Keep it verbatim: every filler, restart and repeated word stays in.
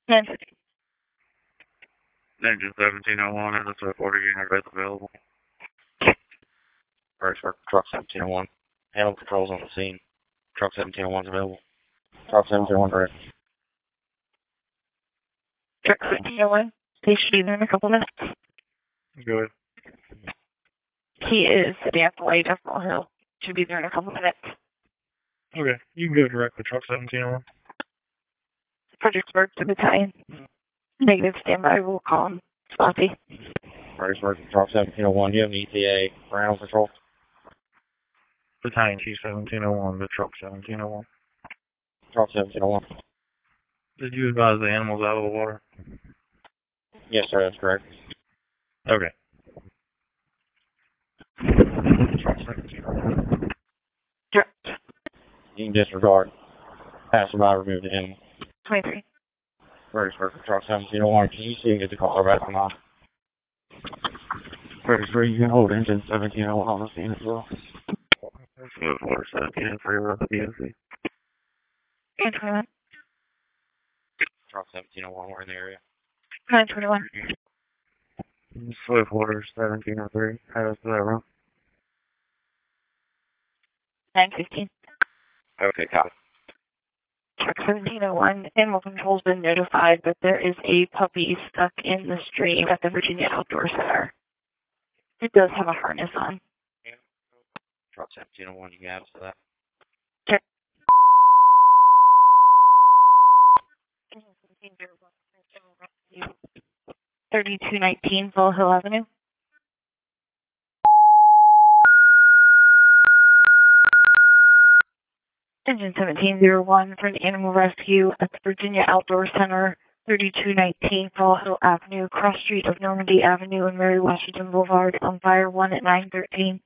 nine Engine seventeen oh one and the Swift order unit is available. First for truck seventeen oh one. Animal controls on the scene. Truck seventeen oh one is available. Truck seventeen oh one ready. Truck seventeen oh one. He should be there in a couple minutes. Go ahead. He is sitting at the light of Mall Hill. Should be there in a couple minutes. Okay, you can go direct to truck seventeen oh one. Fredericksburg to Battalion. Negative standby. We'll call him Spotty. Fredericksburg to truck seventeen oh one. Do you have an E T A for animal control? Battalion Chief seventeen oh one to truck seventeen oh one. Truck seventeen oh one. Did you advise the animals out of the water? Yes, sir, that's correct. Okay. Truck seventeen oh one. Direct. You can disregard. Passerby removed the animal. twenty-three. Fredericksburg to truck seventeen oh one. Can you see and get the caller back from mine? Fredericksburg, you can hold engine seventeen oh one on the scene as well. Swift order seventeen oh three with the D O C. nine twenty-one. Truck seventeen oh one, we're in the area. nine twenty-one. Swift order seventeen oh three. How does that run? nine fifteen. Okay, copy. Truck seventeen oh one. Animal control's been notified, but there is a puppy stuck in the stream at the Virginia Outdoor Center. It does have a harness on. Truck seventeen oh one, you can have us for that. Check. thirty-two nineteen Fall Hill Avenue. Engine seventeen oh one for an animal rescue at the Virginia Outdoor Center, thirty-two nineteen Fall Hill Avenue, cross street of Normandy Avenue and Mary Washington Boulevard, on fire one at nine thirteen.